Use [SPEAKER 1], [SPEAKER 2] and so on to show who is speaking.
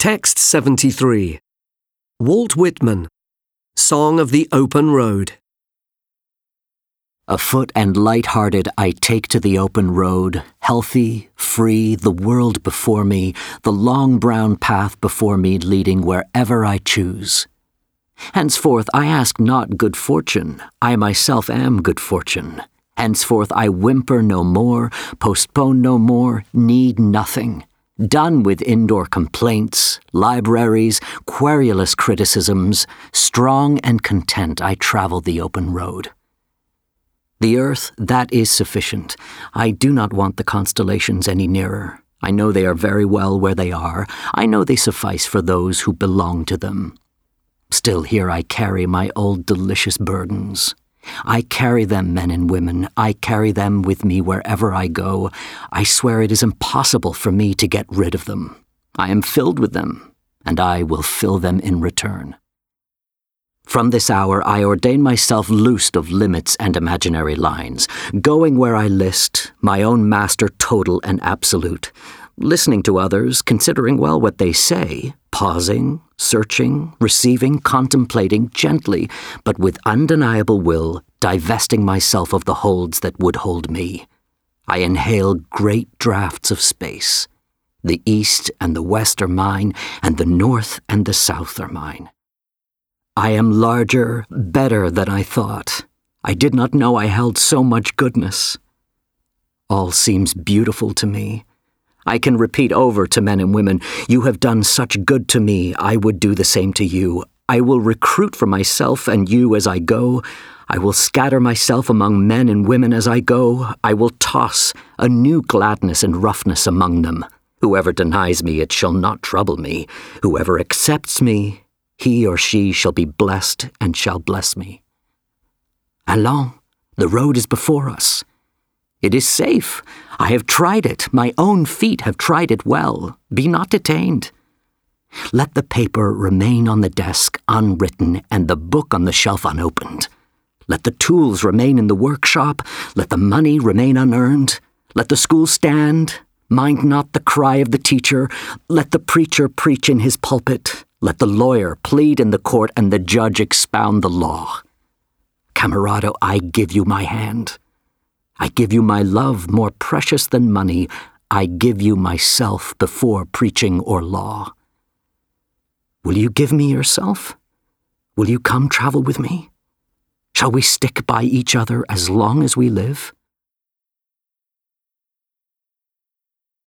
[SPEAKER 1] Text 73. Walt Whitman, Song of the Open Road.
[SPEAKER 2] Afoot and light-hearted I take to the open road, healthy, free, the world before me, the long brown path before me leading wherever I choose. Henceforth I ask not good fortune, I myself am good fortune. Henceforth I whimper no more, postpone no more, need nothing. Done with indoor complaints, libraries, querulous criticisms, strong and content I travel the open road. The earth, that is sufficient. I do not want the constellations any nearer. I know they are very well where they are. I know they suffice for those who belong to them. Still here I carry my old delicious burdens. I carry them, men and women. I carry them with me wherever I go. I swear it is impossible for me to get rid of them. I am filled with them, and I will fill them in return. From this hour I ordain myself loosed of limits and imaginary lines, going where I list, my own master total and absolute, listening to others, considering well what they say, pausing, searching, receiving, contemplating gently, but with undeniable will, divesting myself of the holds that would hold me. I inhale great draughts of space. The east and the west are mine, and the north and the south are mine. I am larger, better than I thought. I did not know I held so much goodness. All seems beautiful to me. I can repeat over to men and women, you have done such good to me, I would do the same to you. I will recruit for myself and you as I go. I will scatter myself among men and women as I go. I will toss a new gladness and roughness among them. Whoever denies me, it shall not trouble me. Whoever accepts me, he or she shall be blessed and shall bless me. Allons, the road is before us. It is safe. I have tried it. My own feet have tried it well. Be not detained. Let the paper remain on the desk unwritten and the book on the shelf unopened. Let the tools remain in the workshop. Let the money remain unearned. Let the school stand. Mind not the cry of the teacher. Let the preacher preach in his pulpit. Let the lawyer plead in the court and the judge expound the law. Camerado, I give you my hand. I give you my love more precious than money. I give you myself before preaching or law. Will you give me yourself? Will you come travel with me? Shall we stick by each other as long as we live?